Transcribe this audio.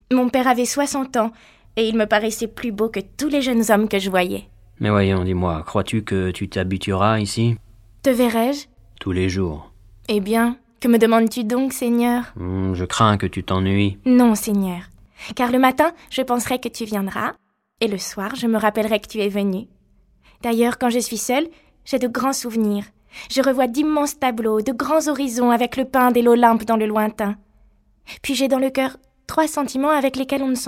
Mon père avait 60 ans, et il me paraissait plus beau que tous les jeunes hommes que je voyais. Mais voyons, dis-moi, crois-tu que tu t'habitueras ici ? Te verrai-je ? Tous les jours. Eh bien, que me demandes-tu donc, Seigneur ? Je crains que tu t'ennuies. Non, Seigneur, car le matin, je penserai que tu viendras, et le soir, je me rappellerai que tu es venu. D'ailleurs, quand je suis seule, j'ai de grands souvenirs. Je revois d'immenses tableaux, de grands horizons avec le pinde et l'Olympe dans le lointain. Puis j'ai dans le cœur 3 sentiments avec lesquels on ne